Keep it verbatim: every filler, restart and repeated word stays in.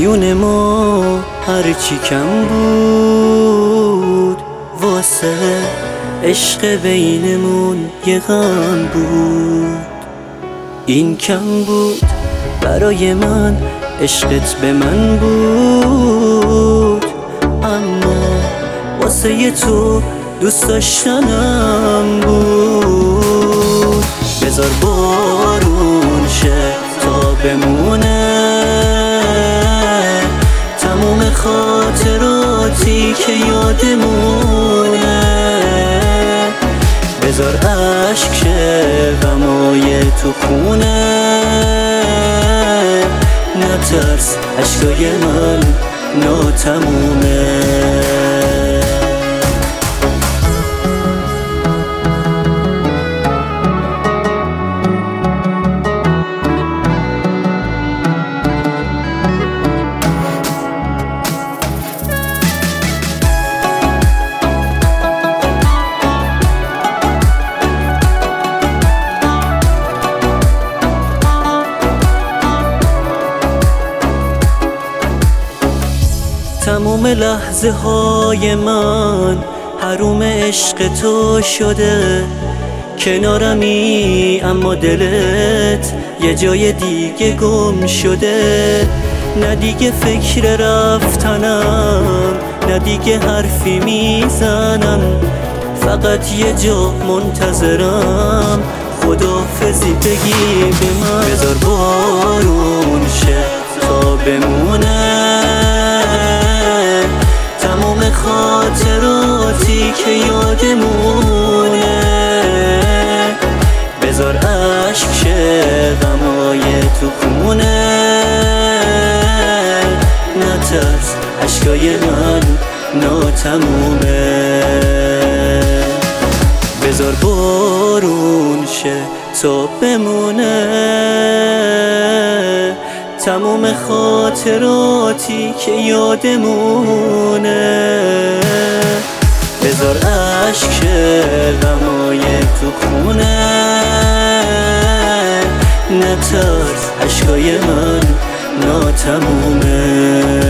میون ما هرچی کم بود، واسه عشق بینمون یه غم بود. این کم بود برای من، عشقت به من بود، اما واسه ی تو دوست داشتنم بود. بذار بارون شه تا بمونه تموم خاطراتی که یادمونه. بذار عشق شه غمای تو خونه، نترس عشقای من ناتمومه. تموم لحظه های من حروم عشق تو شده، کنارمی اما دلت یه جای دیگه گم شده. نه دیگه فکر رفتنم، نه دیگه حرفی میزنم، فقط یه جا منتظرم خداحافظی بگی به من. بذار بارون شه تا بمونه تمام خاطراتی که یادمونه. بذار عشق شه غمای تو خونه، نترس عشقای من ناتمومه. بذار بارون شه تا بمونه تموم خاطراتی که یادمونه. بذار عشق شه غمای تو خونه، نترس عشقای من ناتمومه.